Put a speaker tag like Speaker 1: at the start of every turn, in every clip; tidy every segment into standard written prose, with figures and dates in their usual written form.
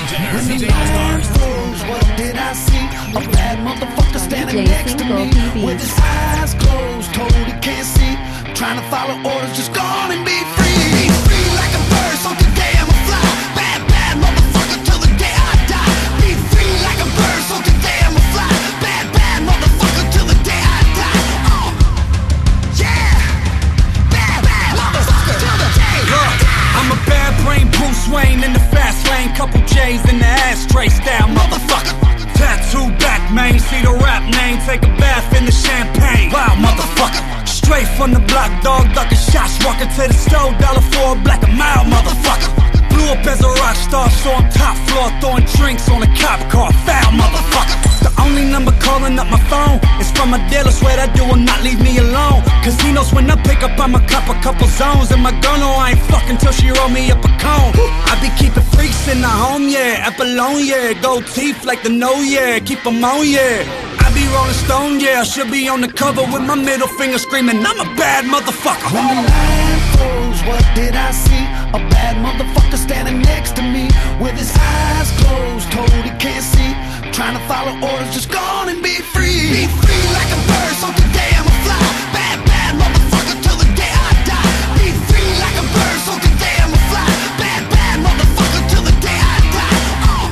Speaker 1: When the line froze, what did I see? A bad motherfucker standing next to me with his eyes closed, told he can't see. Trying to follow orders, just go on and be free. Be free like a bird, so today I'ma fly. Bad, bad motherfucker till the day I die. Be free like a bird, so today I'ma fly. Bad, bad motherfucker till the day I die. Yeah. Bad, bad motherfucker till the day I die.
Speaker 2: I'm a bad brain Bruce Wayne in the fast lane. Couple J's in the ashtray style, motherfucker. Tattoo back, man, see the rap name. Take a bath in the champagne. Wow, motherfucker. Straight from the block, dog, ducking shots. Walking to the stove, $1 for a black a mile, motherfucker. Blew up as a rock star, so I'm top floor. Throwing drinks on a cop car, foul, motherfucker. The only number calling up my phone is from a dealer, swear that dude will not leave me alone. Cause he knows when I pick up, I'ma cop a couple zones. And my girl know I ain't fucking till she roll me up a cone. I be keeping freaks in the home, yeah. Apollon, yeah. Gold teeth like the no, yeah. Keep them on, yeah. I be Rolling Stone, yeah. I should be on the cover with my middle finger screaming, I'm a bad motherfucker.
Speaker 1: When the line froze, what did I see? A bad motherfucker standing next to me with his eyes closed, told he can't see. Trying to follow orders, just go on and be free. Be free like a bird, so today I'ma fly. Bad, bad motherfucker till the day I die. Be free like a bird, so today I'ma fly. Bad, bad motherfucker till the day I die.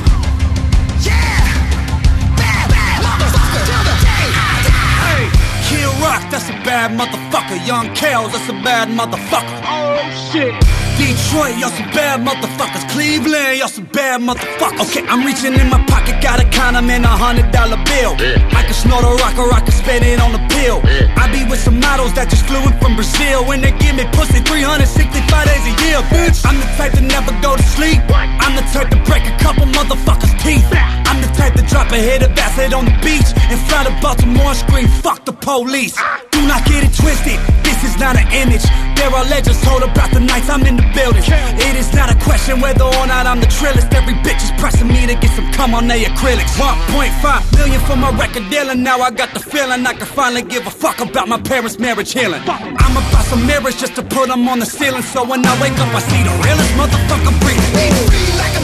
Speaker 1: Yeah. Bad, bad motherfucker till the day I die.
Speaker 2: Hey, Kid Rock, that's a bad motherfucker. Young Kales, that's a bad motherfucker. Oh shit. Detroit, y'all some bad motherfuckers. Cleveland, y'all some bad motherfuckers. Okay, I'm reaching in my pocket, got a condom and $100 bill. I can snort a rock or I can spend it on a pill. I be with some models that just flew in from Brazil. When they give me pussy 365 days a year, bitch. I'm the type to never go to sleep. I'm the type to break a couple motherfuckers' teeth. I'm the type to drop a hit of acid on the beach and fly to Baltimore and scream, fuck the police. Do not get it twisted, this is not an image. There are legends told about the nights I'm in the building. It is not a question whether or not I'm the trillest. Every bitch is pressing me to get some cum on their acrylics. 1.5 million for my record deal, and now I got the feeling I can finally give a fuck about my parents' marriage healing. I'ma buy some mirrors just to put them on the ceiling, so when I wake up I see the realest motherfucker breathing.
Speaker 1: Be free like